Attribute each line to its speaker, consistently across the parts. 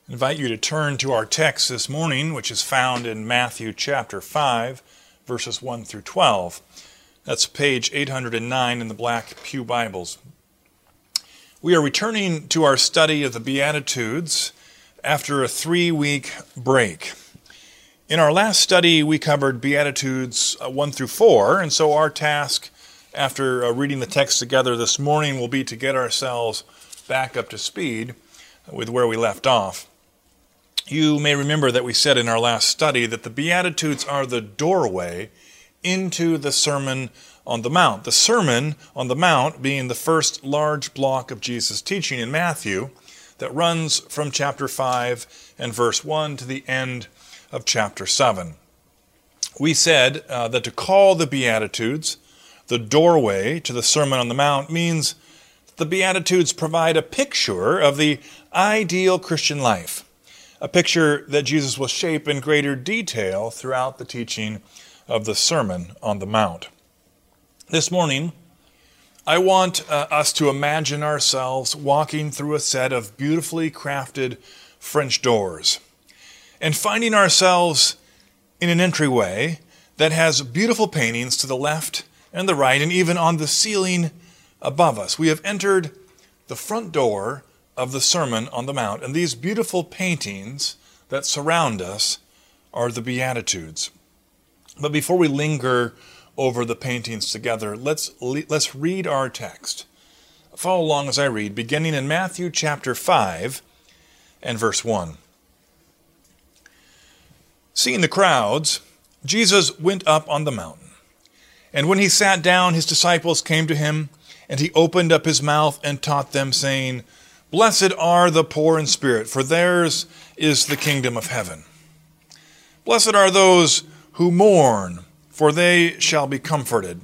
Speaker 1: I invite you to turn to our text this morning, which is found in Matthew chapter 5, verses 1 through 12. That's page 809 in the Black Pew Bibles. We are returning to our study of the Beatitudes after a 3-week break. In our last study, we covered Beatitudes 1 through 4, and so our task after reading the text together this morning will be to get ourselves back up to speed with where we left off. You may remember that we said in our last study that the Beatitudes are the doorway into the Sermon on the Mount. The Sermon on the Mount being the first large block of Jesus' teaching in Matthew that runs from chapter 5 and verse 1 to the end of chapter 7. We said that to call the Beatitudes the doorway to the Sermon on the Mount means that the Beatitudes provide a picture of the ideal Christian life. A picture that Jesus will shape in greater detail throughout the teaching of the Sermon on the Mount. This morning, I want us to imagine ourselves walking through a set of beautifully crafted French doors and finding ourselves in an entryway that has beautiful paintings to the left and the right and even on the ceiling above us. We have entered the front door of the Sermon on the Mount, and these beautiful paintings that surround us are the Beatitudes. But before we linger over the paintings together, let's read our text. Follow along as I read, beginning in Matthew chapter 5 and verse 1. Seeing the crowds, Jesus went up on the mountain. And when he sat down, his disciples came to him, and he opened up his mouth and taught them, saying, Blessed are the poor in spirit, for theirs is the kingdom of heaven. Blessed are those who mourn, for they shall be comforted.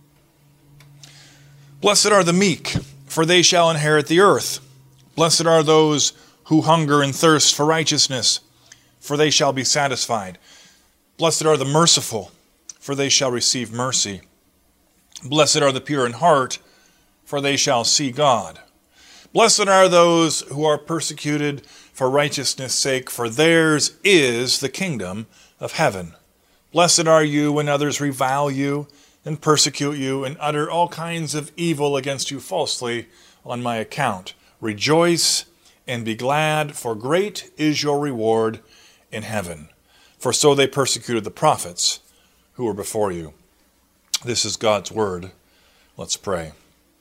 Speaker 1: Blessed are the meek, for they shall inherit the earth. Blessed are those who hunger and thirst for righteousness, for they shall be satisfied. Blessed are the merciful, for they shall receive mercy. Blessed are the pure in heart, for they shall see God. Blessed are those who are persecuted for righteousness' sake, for theirs is the kingdom of heaven. Blessed are you when others revile you and persecute you and utter all kinds of evil against you falsely on my account. Rejoice and be glad, for great is your reward in heaven. For so they persecuted the prophets who were before you. This is God's word. Let's pray.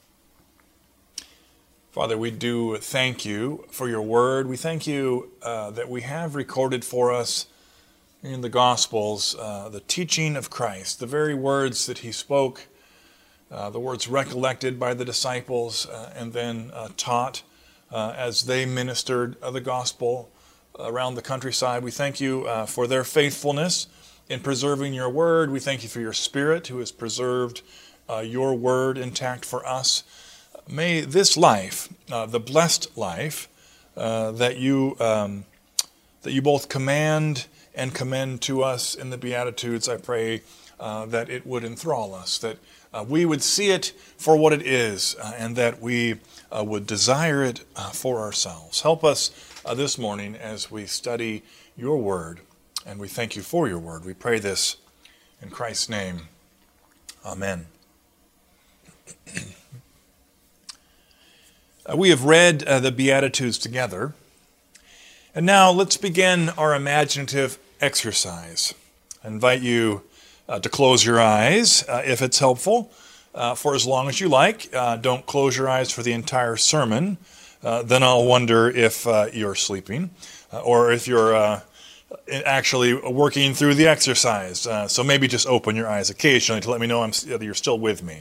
Speaker 1: Father, we do thank you for your word. We thank you that we have recorded for us in the Gospels the teaching of Christ, the very words that he spoke, the words recollected by the disciples and then taught as they ministered the gospel around the countryside. We thank you for their faithfulness in preserving your word. We thank you for your Spirit who has preserved your word intact for us. May this life, the blessed life that you both command and commend to us in the Beatitudes, I pray that it would enthrall us, that we would see it for what it is, and that we would desire it for ourselves. Help us this morning as we study your word, and we thank you for your word. We pray this in Christ's name. Amen. We have read the Beatitudes together, and now let's begin our imaginative exercise. I invite you to close your eyes if it's helpful for as long as you like. Don't close your eyes for the entire sermon. Then I'll wonder if you're sleeping or if you're actually working through the exercise. So maybe just open your eyes occasionally to let me know that you're still with me.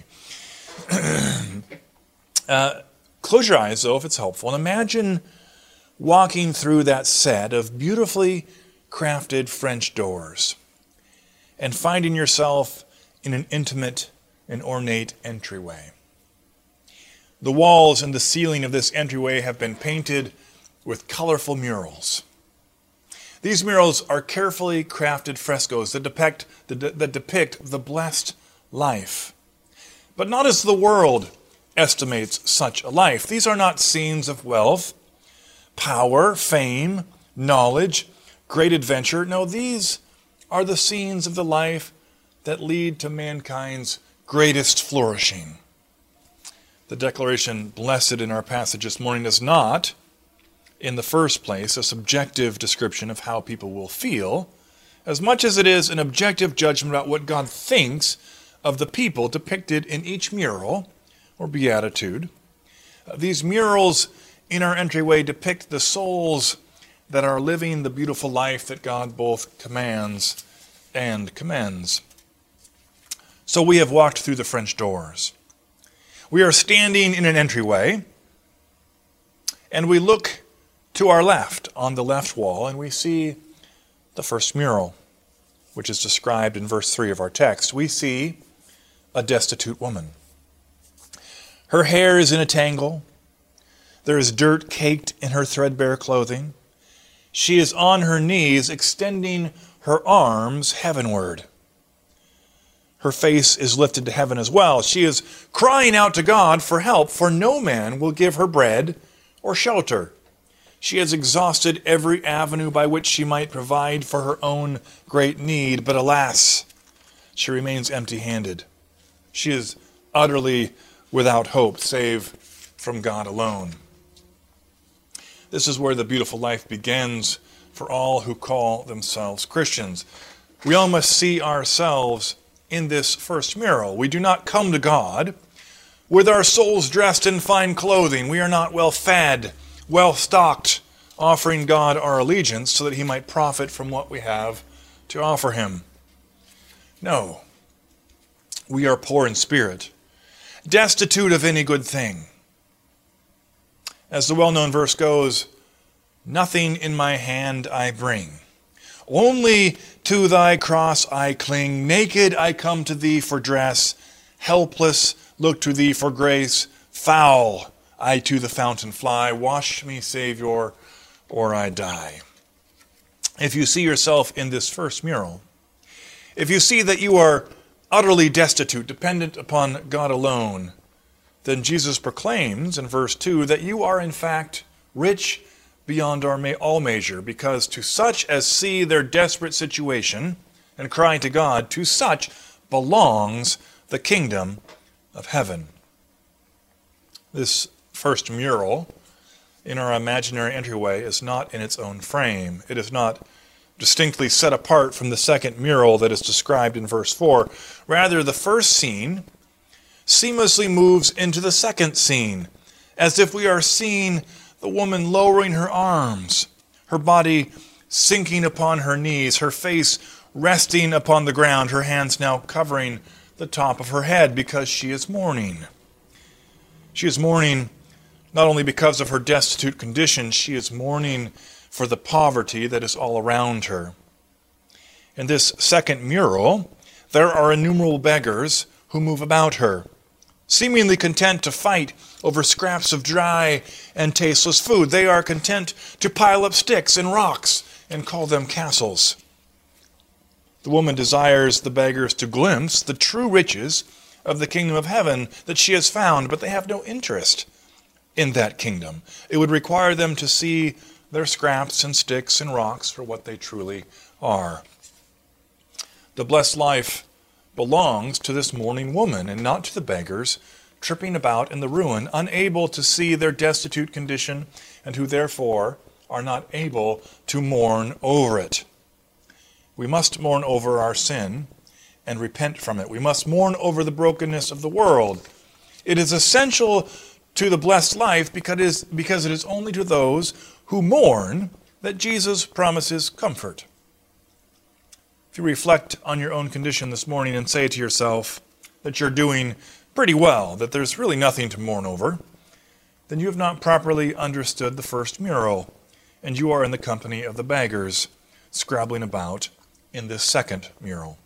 Speaker 1: Close your eyes, though, if it's helpful, and imagine walking through that set of beautifully crafted French doors and finding yourself in an intimate and ornate entryway. The walls and the ceiling of this entryway have been painted with colorful murals. These murals are carefully crafted frescoes that depict the blessed life, but not as the world estimates such a life. These are not scenes of wealth, power, fame, knowledge, great adventure. No, these are the scenes of the life that lead to mankind's greatest flourishing. The declaration, blessed, in our passage this morning is not, in the first place, a subjective description of how people will feel, as much as it is an objective judgment about what God thinks of the people depicted in each mural or beatitude. These murals in our entryway depict the souls that are living the beautiful life that God both commands and commends. So we have walked through the French doors. We are standing in an entryway, and we look to our left on the left wall, and we see the first mural, which is described in verse 3 of our text. We see a destitute woman. Her hair is in a tangle. There is dirt caked in her threadbare clothing. She is on her knees, extending her arms heavenward. Her face is lifted to heaven as well. She is crying out to God for help, for no man will give her bread or shelter. She has exhausted every avenue by which she might provide for her own great need, but alas, she remains empty-handed. She is utterly without hope, save from God alone. This is where the beautiful life begins for all who call themselves Christians. We all must see ourselves in this first mural. We do not come to God with our souls dressed in fine clothing. We are not well fed, well stocked, offering God our allegiance so that he might profit from what we have to offer him. No, we are poor in spirit, destitute of any good thing. As the well-known verse goes, nothing in my hand I bring. Only to thy cross I cling. Naked I come to thee for dress. Helpless look to thee for grace. Foul I to the fountain fly. Wash me, Savior, or I die. If you see yourself in this first mural, if you see that you are utterly destitute, dependent upon God alone, then Jesus proclaims in verse 2 that you are in fact rich beyond all measure, because to such as see their desperate situation and cry to God, to such belongs the kingdom of heaven. This first mural in our imaginary entryway is not in its own frame. It is not distinctly set apart from the second mural that is described in verse 4. Rather, the first scene seamlessly moves into the second scene, as if we are seeing the woman lowering her arms, her body sinking upon her knees, her face resting upon the ground, her hands now covering the top of her head because she is mourning. She is mourning not only because of her destitute condition, she is mourning for the poverty that is all around her. In this second mural, there are innumerable beggars who move about her, seemingly content to fight over scraps of dry and tasteless food. They are content to pile up sticks and rocks and call them castles. The woman desires the beggars to glimpse the true riches of the kingdom of heaven that she has found, but they have no interest in that kingdom. It would require them to see their scraps and sticks and rocks for what they truly are. The blessed life belongs to this mourning woman and not to the beggars tripping about in the ruin, unable to see their destitute condition and who therefore are not able to mourn over it. We must mourn over our sin and repent from it. We must mourn over the brokenness of the world. It is essential to the blessed life because it is only to those who mourn that Jesus promises comfort. If you reflect on your own condition this morning and say to yourself that you're doing pretty well, that there's really nothing to mourn over, then you have not properly understood the first mural, and you are in the company of the beggars scrabbling about in this second mural.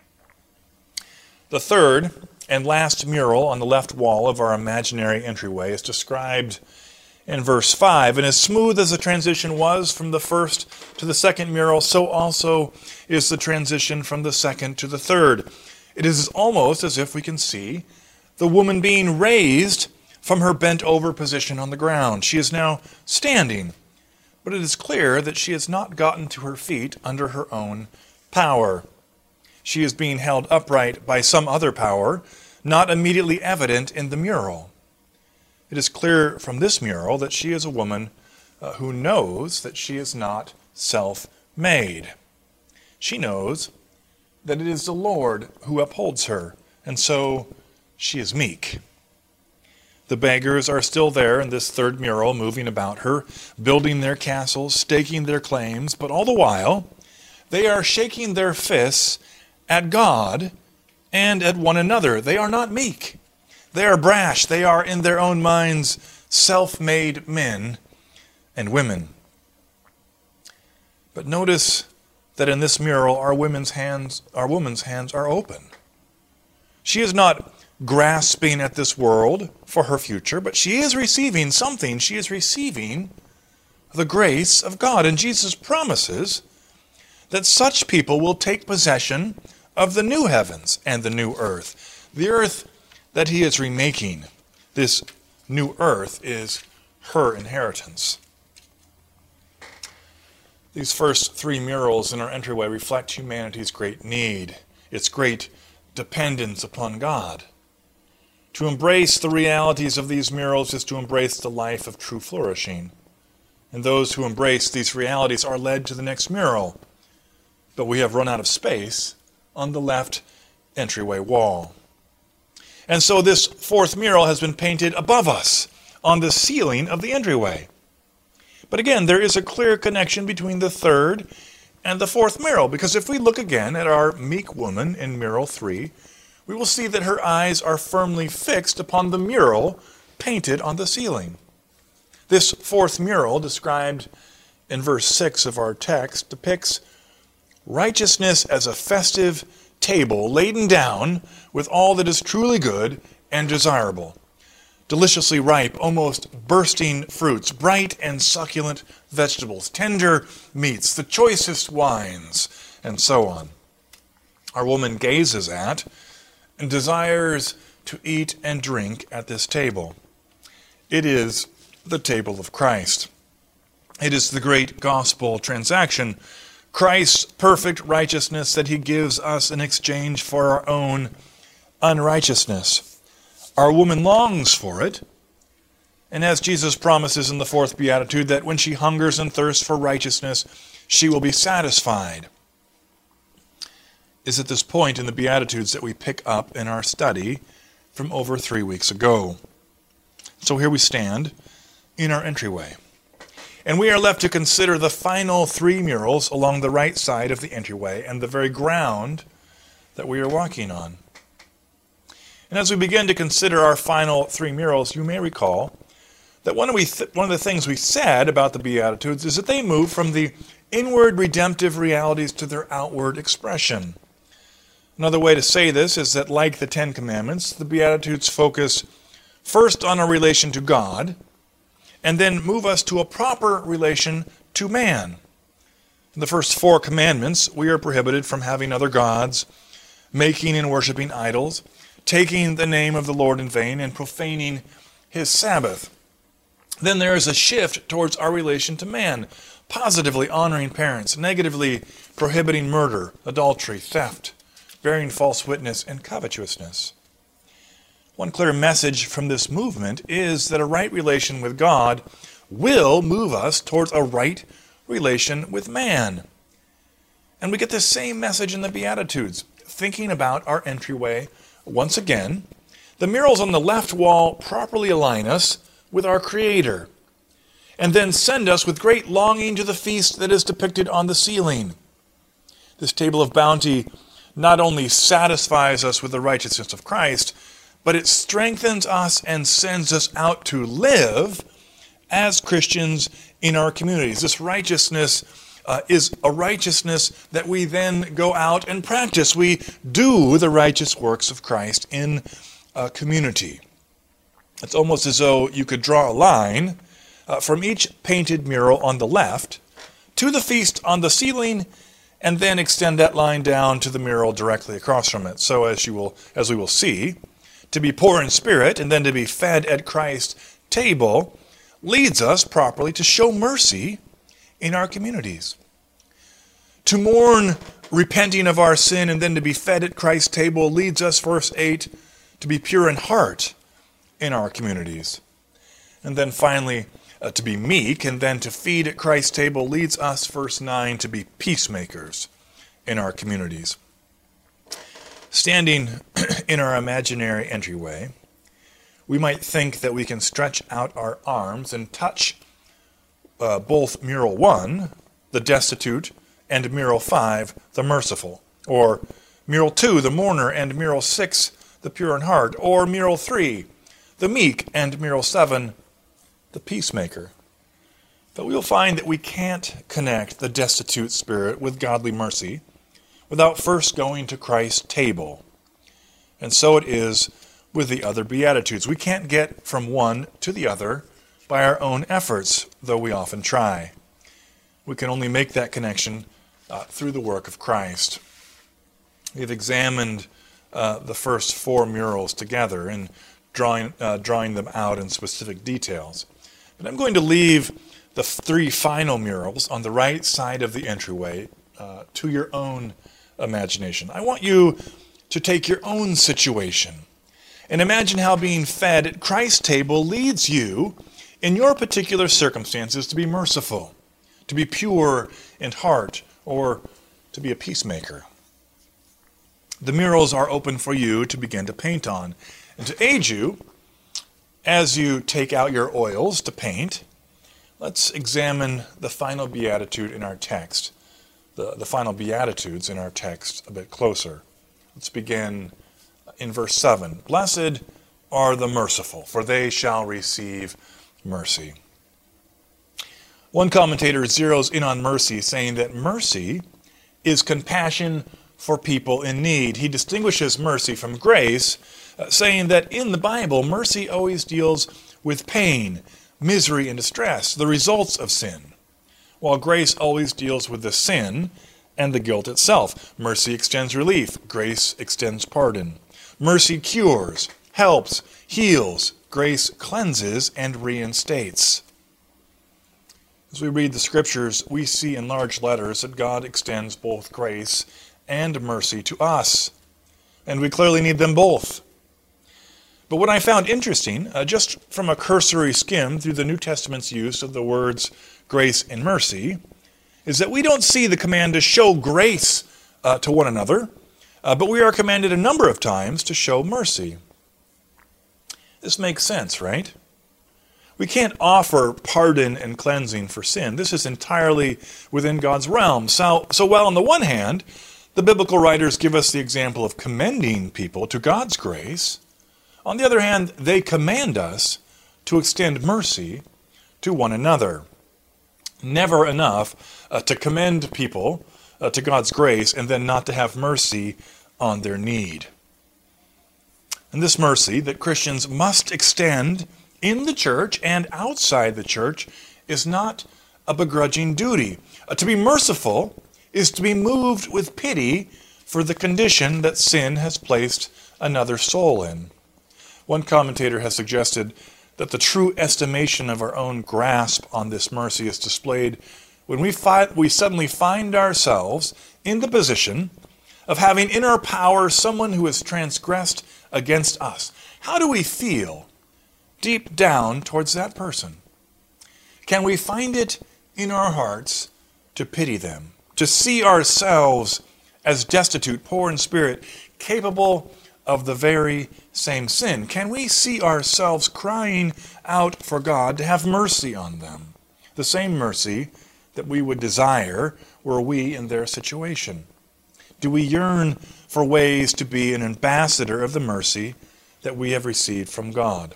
Speaker 1: The third and last mural on the left wall of our imaginary entryway is described in verse 5. And as smooth as the transition was from the first to the second mural, so also is the transition from the second to the third. It is almost as if we can see the woman being raised from her bent over position on the ground. She is now standing, but but it is clear that she has not gotten to her feet under her own power. She is being held upright by some other power, not immediately evident in the mural. It is clear from this mural that she is a woman who knows that she is not self-made. She knows that it is the Lord who upholds her, and so she is meek. The beggars are still there in this third mural, moving about her, building their castles, staking their claims, but all the while, they are shaking their fists at God and at one another. They are not meek. They are brash. They are, in their own minds, self-made men and women. But notice that in this mural, our woman's hands are open. She is not grasping at this world for her future, but she is receiving something. She is receiving the grace of God. And Jesus promises that such people will take possession of the new heavens and the new earth. The earth that he is remaking, this new earth, is her inheritance. These first three murals in our entryway reflect humanity's great need, its great dependence upon God. To embrace the realities of these murals is to embrace the life of true flourishing. And those who embrace these realities are led to the next mural. But we have run out of space on the left entryway wall. And so this fourth mural has been painted above us on the ceiling of the entryway. But again, there is a clear connection between the third and the fourth mural, because if we look again at our meek woman in mural 3, we will see that her eyes are firmly fixed upon the mural painted on the ceiling. This fourth mural, described in verse 6 of our text, depicts righteousness as a festive table laden down with all that is truly good and desirable. Deliciously ripe, almost bursting fruits, bright and succulent vegetables, tender meats, the choicest wines, and so on. Our woman gazes at and desires to eat and drink at this table. It is the table of Christ. It is the great gospel transaction, Christ's perfect righteousness that he gives us in exchange for our own unrighteousness. Our woman longs for it, and as Jesus promises in the fourth beatitude, that when she hungers and thirsts for righteousness, she will be satisfied. Is at this point in the Beatitudes that we pick up in our study from over 3 weeks ago. So here we stand in our entryway, and we are left to consider the final three murals along the right side of the entryway and the very ground that we are walking on. And as we begin to consider our final three murals, you may recall that one of the things we said about the Beatitudes is that they move from the inward redemptive realities to their outward expression. Another way to say this is that, like the Ten Commandments, the Beatitudes focus first on our relation to God, and then move us to a proper relation to man. In the first 4 commandments, we are prohibited from having other gods, making and worshiping idols, taking the name of the Lord in vain, and profaning his Sabbath. Then there is a shift towards our relation to man, positively honoring parents, negatively prohibiting murder, adultery, theft, bearing false witness, and covetousness. One clear message from this movement is that a right relation with God will move us towards a right relation with man. And we get the same message in the Beatitudes. Thinking about our entryway once again, the murals on the left wall properly align us with our Creator, and then send us with great longing to the feast that is depicted on the ceiling. This table of bounty not only satisfies us with the righteousness of Christ, but it strengthens us and sends us out to live as Christians in our communities. This righteousness is a righteousness that we then go out and practice. We do the righteous works of Christ in a community. It's almost as though you could draw a line from each painted mural on the left to the feast on the ceiling, and then extend that line down to the mural directly across from it. So as we will see, to be poor in spirit and then to be fed at Christ's table leads us properly to show mercy in our communities. To mourn repenting of our sin and then to be fed at Christ's table leads us, verse 8, to be pure in heart in our communities. And then finally, to be meek and then to feed at Christ's table leads us, verse 9, to be peacemakers in our communities. Standing in our imaginary entryway, we might think that we can stretch out our arms and touch both mural 1, the destitute, and mural 5, the merciful, or mural 2, the mourner, and mural 6, the pure in heart, or mural 3, the meek, and mural 7, the peacemaker. But we'll find that we can't connect the destitute spirit with godly mercy without first going to Christ's table. And so it is with the other Beatitudes. We can't get from one to the other by our own efforts, though we often try. We can only make that connection through the work of Christ. We've examined the first 4 murals together and drawing them out in specific details. But I'm going to leave the 3 final murals on the right side of the entryway to your own imagination. I want you to take your own situation and imagine how being fed at Christ's table leads you, in your particular circumstances, to be merciful, to be pure in heart, or to be a peacemaker. The murals are open for you to begin to paint on. And to aid you, as you take out your oils to paint, let's examine the final beatitude in our text, the final beatitudes in our text a bit closer. Let's begin in verse 7. Blessed are the merciful, for they shall receive mercy. One commentator zeroes in on mercy, saying that mercy is compassion for people in need. He distinguishes mercy from grace, saying that in the Bible, mercy always deals with pain, misery, and distress, the results of sin, while grace always deals with the sin and the guilt itself. Mercy extends relief. Grace extends pardon. Mercy cures, helps, heals. Grace cleanses and reinstates. As we read the Scriptures, we see in large letters that God extends both grace and mercy to us, and we clearly need them both. But what I found interesting, just from a cursory skim through the New Testament's use of the words grace and mercy, is that we don't see the command to show grace to one another, but we are commanded a number of times to show mercy. This makes sense, right? We can't offer pardon and cleansing for sin. This is entirely within God's realm. So while on the one hand, the biblical writers give us the example of commending people to God's grace, on the other hand, they command us to extend mercy to one another. Never enough to commend people to God's grace and then not to have mercy on their need. And this mercy that Christians must extend in the church and outside the church is not a begrudging duty. To be merciful is to be moved with pity for the condition that sin has placed another soul in. One commentator has suggested that the true estimation of our own grasp on this mercy is displayed when we suddenly find ourselves in the position of having in our power someone who has transgressed against us. How do we feel deep down towards that person? Can we find it in our hearts to pity them, to see ourselves as destitute, poor in spirit, capable of the very same sin? Can we see ourselves crying out for God to have mercy on them, the same mercy that we would desire were we in their situation? Do we yearn for ways to be an ambassador of the mercy that we have received from God?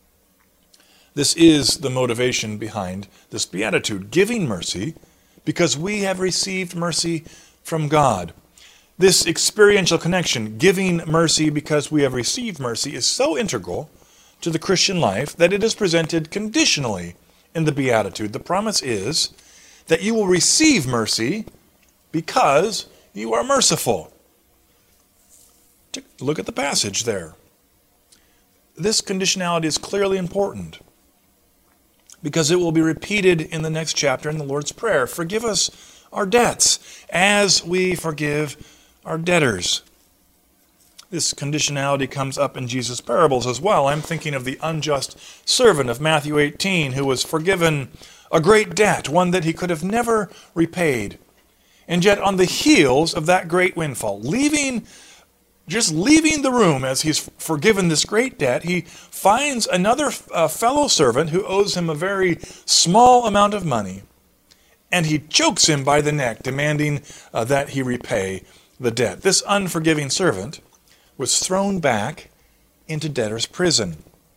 Speaker 1: This is the motivation behind this beatitude, giving mercy because we have received mercy from God. This experiential connection, giving mercy because we have received mercy, is so integral to the Christian life that it is presented conditionally in the beatitude. The promise is that you will receive mercy because you are merciful. Look at the passage there. This conditionality is clearly important. because it will be repeated in the next chapter in the Lord's Prayer. Forgive us our debts as we forgive our debtors. This conditionality comes up in Jesus' parables as well. I'm thinking of the unjust servant of Matthew 18 who was forgiven a great debt, one that he could have never repaid. And yet on the heels of that great windfall, just leaving the room as he's forgiven this great debt, he finds another fellow servant who owes him a very small amount of money, and he chokes him by the neck, demanding that he repay the debt. This unforgiving servant was thrown back into debtor's prison.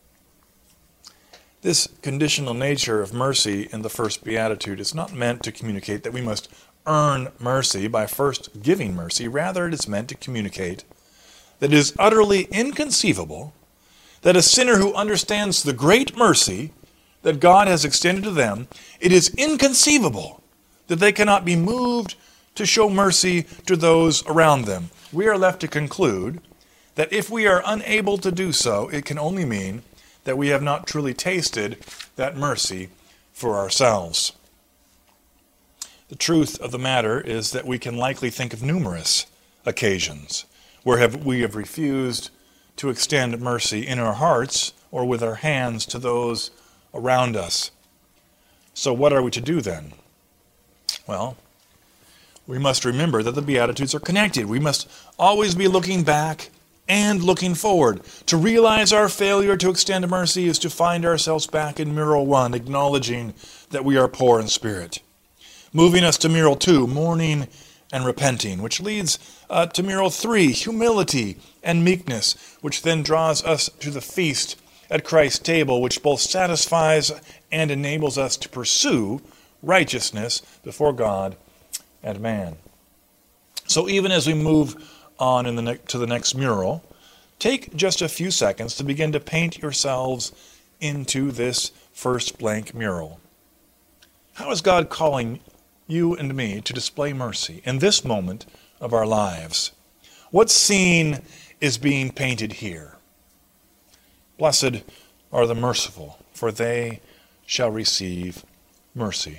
Speaker 1: This conditional nature of mercy in the first beatitude is not meant to communicate that we must earn mercy by first giving mercy. Rather, it is meant to communicate that it is utterly inconceivable that a sinner who understands the great mercy that God has extended to them, it is inconceivable that they cannot be moved to show mercy to those around them. We are left to conclude that if we are unable to do so, it can only mean that we have not truly tasted that mercy for ourselves. The truth of the matter is that we can likely think of numerous occasions where we have refused to extend mercy in our hearts or with our hands to those around us. So what are we to do then? Well, we must remember that the Beatitudes are connected. We must always be looking back and looking forward. To realize our failure to extend mercy is to find ourselves back in mural 1, acknowledging that we are poor in spirit. Moving us to mural 2, mourning and repenting, which leads to mural 3, humility and meekness, which then draws us to the feast at Christ's table, which both satisfies and enables us to pursue righteousness before God and man. So even as we move on to the next mural, take just a few seconds to begin to paint yourselves into this first blank mural. How is God calling you and me to display mercy in this moment of our lives? What scene is being painted here? Blessed are the merciful, for they shall receive mercy.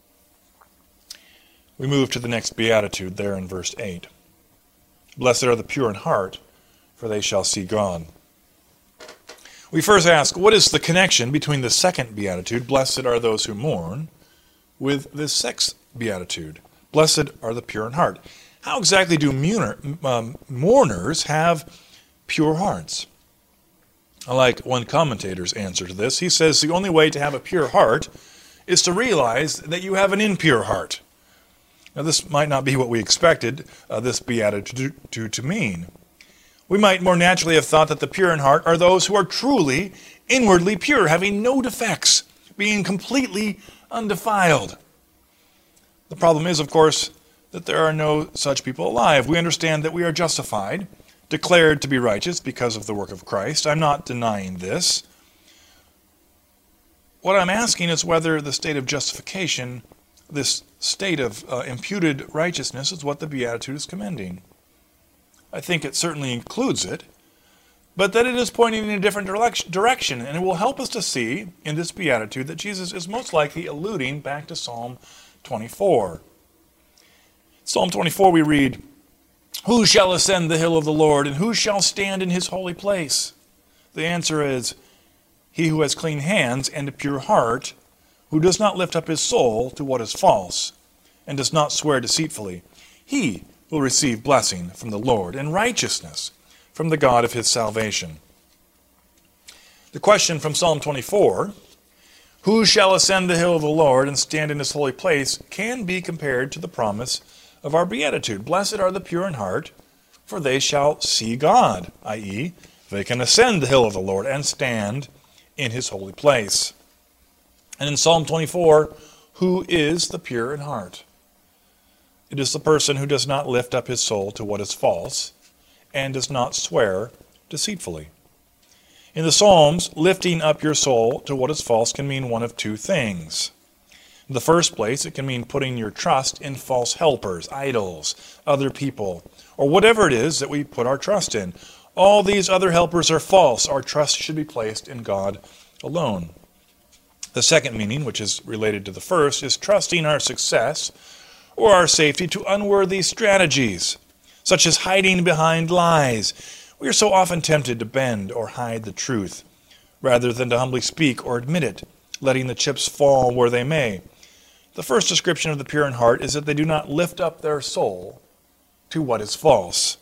Speaker 1: We move to the next beatitude there in verse 8. Blessed are the pure in heart, for they shall see God. We first ask, what is the connection between the second beatitude, blessed are those who mourn, with this sixth beatitude, blessed are the pure in heart? How exactly do mourners have pure hearts? I like one commentator's answer to this. He says the only way to have a pure heart is to realize that you have an impure heart. Now, this might not be what we expected this beatitude to mean. We might more naturally have thought that the pure in heart are those who are truly inwardly pure, having no defects, being completely undefiled. The problem is, of course, that there are no such people alive. We understand that we are justified, declared to be righteous because of the work of Christ. I'm not denying this. What I'm asking is whether the state of justification, this state of imputed righteousness, is what the Beatitude is commending. I think it certainly includes it, but that it is pointing in a different direction, and it will help us to see in this Beatitude that Jesus is most likely alluding back to Psalm 24. Psalm 24 we read, "Who shall ascend the hill of the Lord, and who shall stand in his holy place?" The answer is, he who has clean hands and a pure heart, who does not lift up his soul to what is false, and does not swear deceitfully. He will receive blessing from the Lord and righteousness from the God of his salvation. The question from Psalm 24, who shall ascend the hill of the Lord and stand in his holy place, can be compared to the promise of our beatitude. Blessed are the pure in heart, for they shall see God, i.e., they can ascend the hill of the Lord and stand in his holy place. And in Psalm 24, who is the pure in heart? It is the person who does not lift up his soul to what is false and does not swear deceitfully. In the Psalms, lifting up your soul to what is false can mean one of two things. In the first place, it can mean putting your trust in false helpers, idols, other people, or whatever it is that we put our trust in. All these other helpers are false. Our trust should be placed in God alone. The second meaning, which is related to the first, is trusting our success or our safety to unworthy strategies, such as hiding behind lies. We are so often tempted to bend or hide the truth, rather than to humbly speak or admit it, letting the chips fall where they may. The first description of the pure in heart is that they do not lift up their soul to what is false.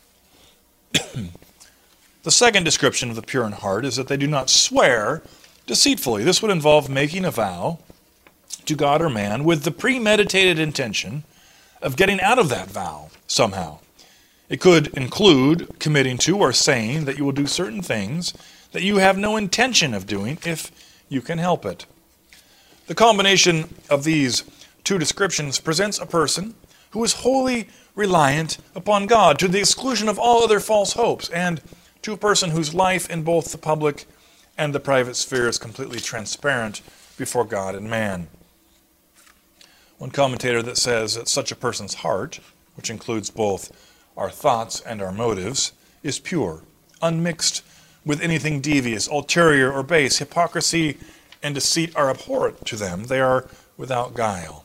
Speaker 1: The second description of the pure in heart is that they do not swear deceitfully. This would involve making a vow to God or man with the premeditated intention of getting out of that vow somehow. It could include committing to or saying that you will do certain things that you have no intention of doing if you can help it. The combination of these two descriptions presents a person who is wholly reliant upon God to the exclusion of all other false hopes, and to a person whose life in both the public and the private sphere is completely transparent before God and man. One commentator that says that such a person's heart, which includes both our thoughts and our motives, is pure, unmixed with anything devious, ulterior, or base. Hypocrisy and deceit are abhorrent to them. They are without guile.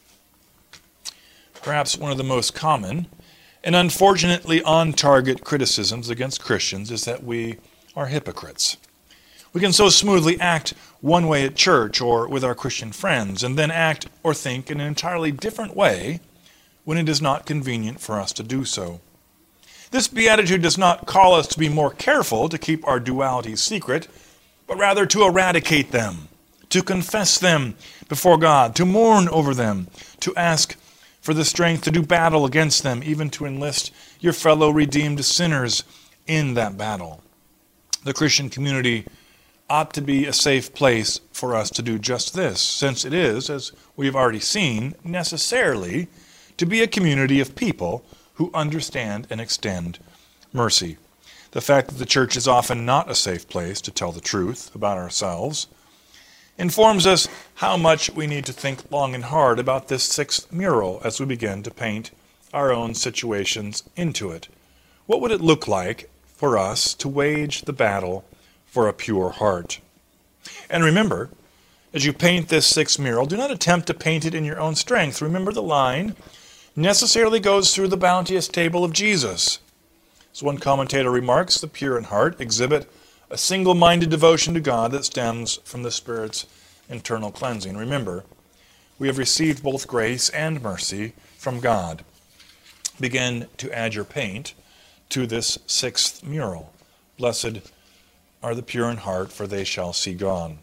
Speaker 1: Perhaps one of the most common and unfortunately on-target criticisms against Christians is that we are hypocrites. We can so smoothly act one way at church or with our Christian friends, and then act or think in an entirely different way when it is not convenient for us to do so. This beatitude does not call us to be more careful to keep our dualities secret, but rather to eradicate them, to confess them before God, to mourn over them, to ask for the strength to do battle against them, even to enlist your fellow redeemed sinners in that battle. The Christian community ought to be a safe place for us to do just this, since it is, as we've already seen, necessarily to be a community of people who understand and extend mercy. The fact that the church is often not a safe place to tell the truth about ourselves informs us how much we need to think long and hard about this sixth mural as we begin to paint our own situations into it. What would it look like for us to wage the battle for a pure heart? And remember, as you paint this sixth mural, do not attempt to paint it in your own strength. Remember, the line necessarily goes through the bounteous table of Jesus. As one commentator remarks, the pure in heart exhibit a single-minded devotion to God that stems from the Spirit's internal cleansing. Remember, we have received both grace and mercy from God. Begin to add your paint to this sixth mural. Blessed are the pure in heart, for they shall see God.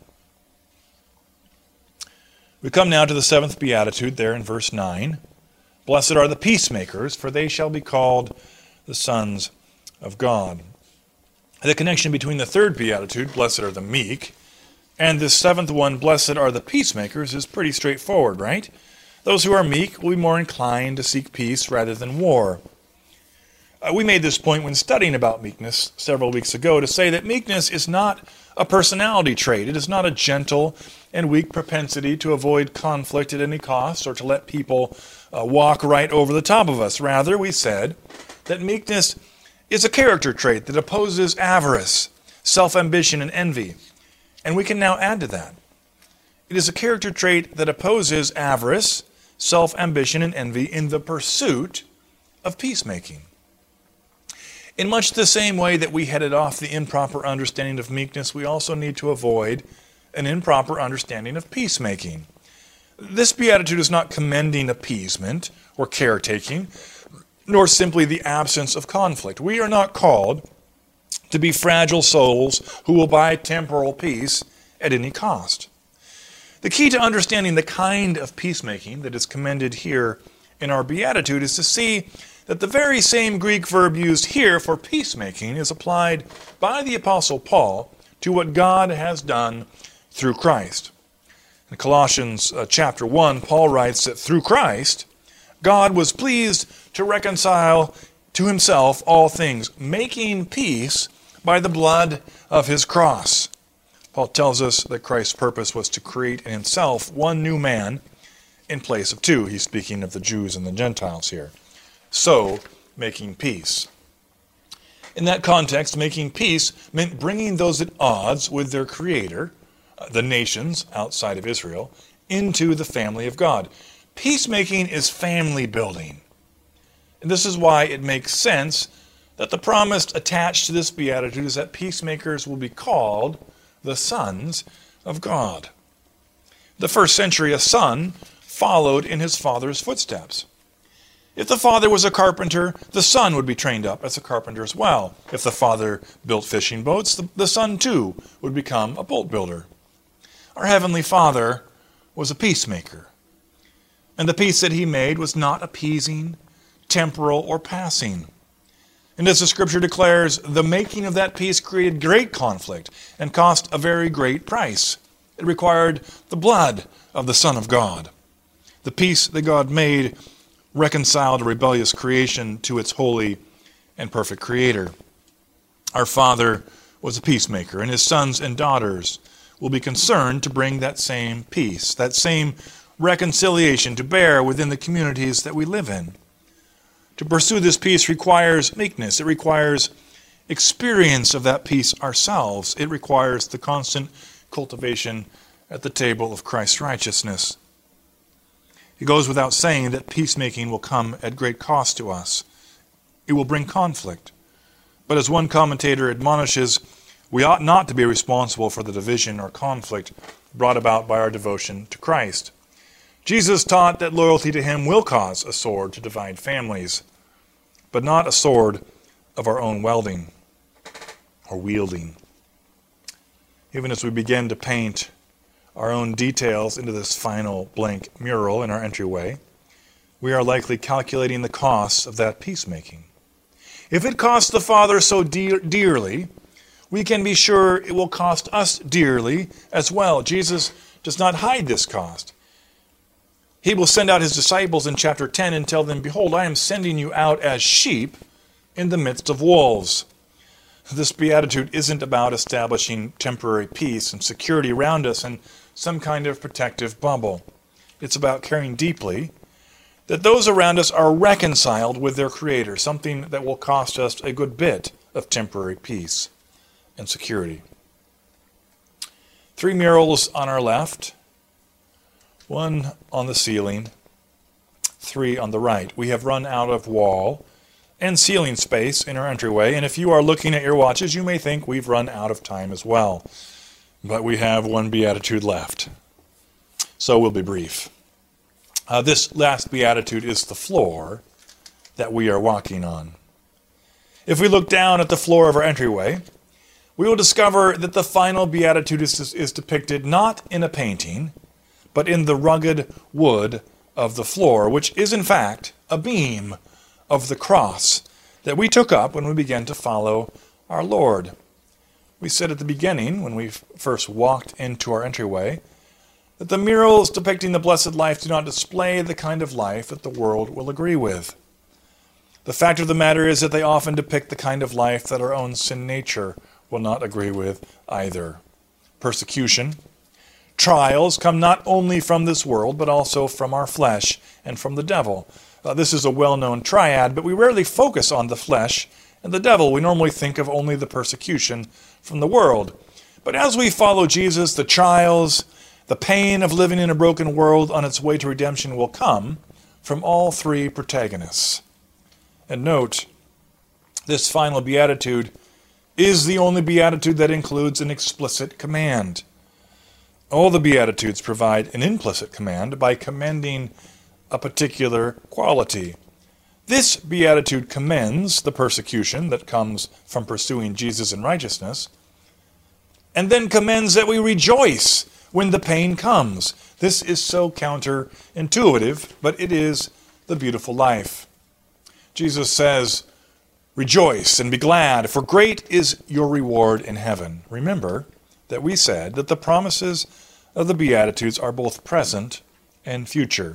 Speaker 1: We come now to the seventh beatitude there in verse 9. Blessed are the peacemakers, for they shall be called the sons of God. The connection between the third beatitude, blessed are the meek, and this seventh one, blessed are the peacemakers, is pretty straightforward, right? Those who are meek will be more inclined to seek peace rather than war. We made this point when studying about meekness several weeks ago to say that meekness is not a personality trait. It is not a gentle and weak propensity to avoid conflict at any cost or to let people walk right over the top of us. Rather, we said that meekness is a character trait that opposes avarice, self-ambition, and envy. And we can now add to that. It is a character trait that opposes avarice, self-ambition, and envy in the pursuit of peacemaking. In much the same way that we headed off the improper understanding of meekness, we also need to avoid an improper understanding of peacemaking. This beatitude is not commending appeasement or caretaking, nor simply the absence of conflict. We are not called to be fragile souls who will buy temporal peace at any cost. The key to understanding the kind of peacemaking that is commended here in our beatitude is to see that the very same Greek verb used here for peacemaking is applied by the Apostle Paul to what God has done through Christ. In Colossians chapter 1, Paul writes that through Christ, God was pleased to reconcile to himself all things, making peace by the blood of his cross. Paul tells us that Christ's purpose was to create in himself one new man in place of two. He's speaking of the Jews and the Gentiles here. So, making peace. In that context, making peace meant bringing those at odds with their Creator the nations outside of Israel, into the family of God. Peacemaking is family building. And this is why it makes sense that the promise attached to this beatitude is that peacemakers will be called the sons of God. The first century, a son followed in his father's footsteps. If the father was a carpenter, the son would be trained up as a carpenter as well. If the father built fishing boats, the son too would become a boat builder. Our Heavenly Father was a peacemaker. And the peace that he made was not appeasing, temporal, or passing. And as the scripture declares, the making of that peace created great conflict and cost a very great price. It required the blood of the Son of God. The peace that God made reconciled a rebellious creation to its holy and perfect Creator. Our Father was a peacemaker, and his sons and daughters will be concerned to bring that same peace, that same reconciliation to bear within the communities that we live in. To pursue this peace requires meekness. It requires experience of that peace ourselves. It requires the constant cultivation at the table of Christ's righteousness. It goes without saying that peacemaking will come at great cost to us. It will bring conflict. But as one commentator admonishes, we ought not to be responsible for the division or conflict brought about by our devotion to Christ. Jesus taught that loyalty to him will cause a sword to divide families, but not a sword of our own wielding. Even as we begin to paint our own details into this final blank mural in our entryway, we are likely calculating the costs of that peacemaking. If it costs the Father so dearly, we can be sure it will cost us dearly as well. Jesus does not hide this cost. He will send out his disciples in chapter 10 and tell them, "Behold, I am sending you out as sheep in the midst of wolves." This beatitude isn't about establishing temporary peace and security around us in some kind of protective bubble. It's about caring deeply that those around us are reconciled with their Creator, something that will cost us a good bit of temporary peace and security. 3 murals on our left, 1 on the ceiling, 3 on the right. We have run out of wall and ceiling space in our entryway, and if you are looking at your watches, you may think we've run out of time as well. But we have 1 beatitude left, so we'll be brief. This last beatitude is the floor that we are walking on. If we look down at the floor of our entryway, we will discover that the final beatitude is depicted not in a painting, but in the rugged wood of the floor, which is in fact a beam of the cross that we took up when we began to follow our Lord. We said at the beginning, when we first walked into our entryway, that the murals depicting the blessed life do not display the kind of life that the world will agree with. The fact of the matter is that they often depict the kind of life that our own sin nature will not agree with either. Persecution, trials come not only from this world, but also from our flesh and from the devil. This is a well-known triad, but we rarely focus on the flesh and the devil. We normally think of only the persecution from the world. But as we follow Jesus, the trials, the pain of living in a broken world on its way to redemption will come from all 3 protagonists. And note, this final beatitude is the only beatitude that includes an explicit command. All the beatitudes provide an implicit command by commending a particular quality. This beatitude commends the persecution that comes from pursuing Jesus in righteousness, and then commends that we rejoice when the pain comes. This is so counterintuitive, but it is the beautiful life. Jesus says, "Rejoice and be glad, for great is your reward in heaven." Remember that we said that the promises of the Beatitudes are both present and future.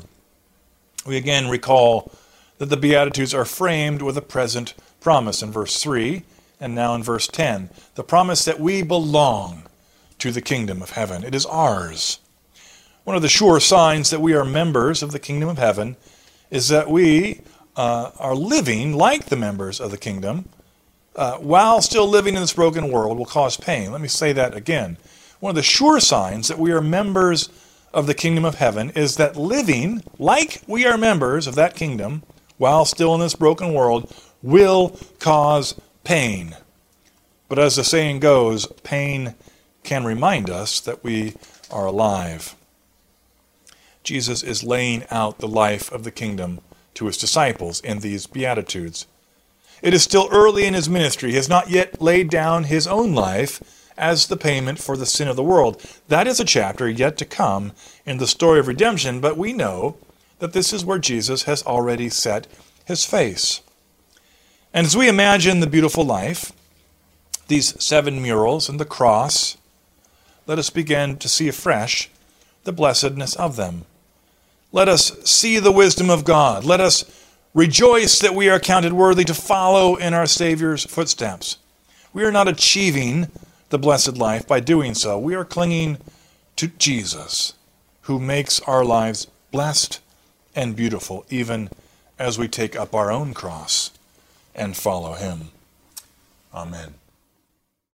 Speaker 1: We again recall that the Beatitudes are framed with a present promise in verse 3 and now in verse 10. The promise that we belong to the kingdom of heaven. It is ours. One of the sure signs that we are members of the kingdom of heaven is that we are living like the members of the kingdom while still living in this broken world will cause pain. Let me say that again. One of the sure signs that we are members of the kingdom of heaven is that living like we are members of that kingdom while still in this broken world will cause pain. But as the saying goes, pain can remind us that we are alive. Jesus is laying out the life of the kingdom to his disciples in these Beatitudes. It is still early in his ministry. He has not yet laid down his own life as the payment for the sin of the world. That is a chapter yet to come in the story of redemption, but we know that this is where Jesus has already set his face. And as we imagine the beautiful life, these 7 murals and the cross, let us begin to see afresh the blessedness of them. Let us see the wisdom of God. Let us rejoice that we are counted worthy to follow in our Savior's footsteps. We are not achieving the blessed life by doing so. We are clinging to Jesus, who makes our lives blessed and beautiful, even as we take up our own cross and follow him. Amen.